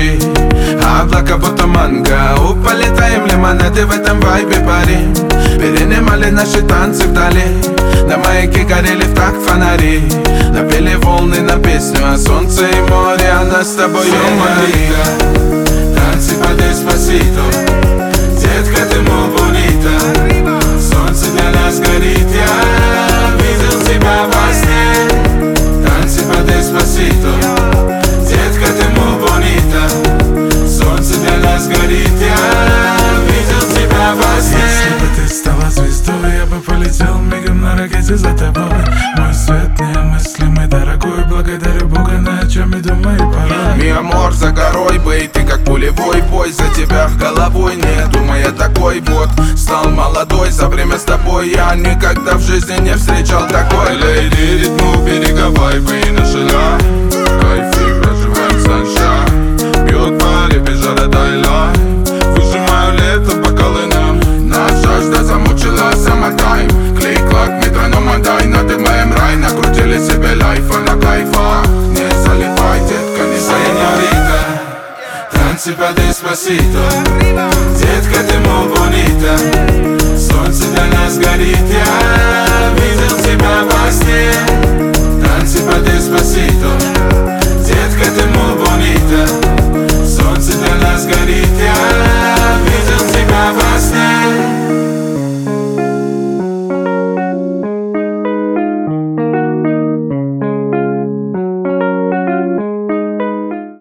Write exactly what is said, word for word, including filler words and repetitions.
ночи, облака будто манго. Полетаем лимонады в этом вайбе парим. Перенимали наши танцы вдали. На маяке горели в такт фонари. Напели волны на песню о солнце и море, а нас с тобой юморика. Танцы по Деспасито. Детка, ты muy bonita. Солнце для нас горит, я видел тебя во сне. Танцы по Деспасито. Детка, ты muy bonita. Солнце для нас горит, я видел тебя во сне. Если бы ты стала звездой, я бы полетел мигом на ракете за тобой. Мой свет немыслимый, дорогой, благодарю Бога, на о чем и думаю порой. Mi amor, за горой бы, и ты как пулевой бой. За тебя головой не думая такой вот. Стал молодой, за время с тобой я никогда в жизни не встречал такой. Лейди, ритму берега вайбы и наша ля. Кайфы, проживаем саншайн. Бьет по репе жара дайла. Выжимаю лето, бокалы нам. Нас жажда замучила самотайм. Клик-клак, метроном отдай. Надымаем рай, накрутили себе лайфа на кайфах. Не залипай, детка, не сеньорита. Танцы по Деспасито. Детка, ты muy bonita. Солнце для нас горит, я видел тебя во сне. Танцы по Деспасито.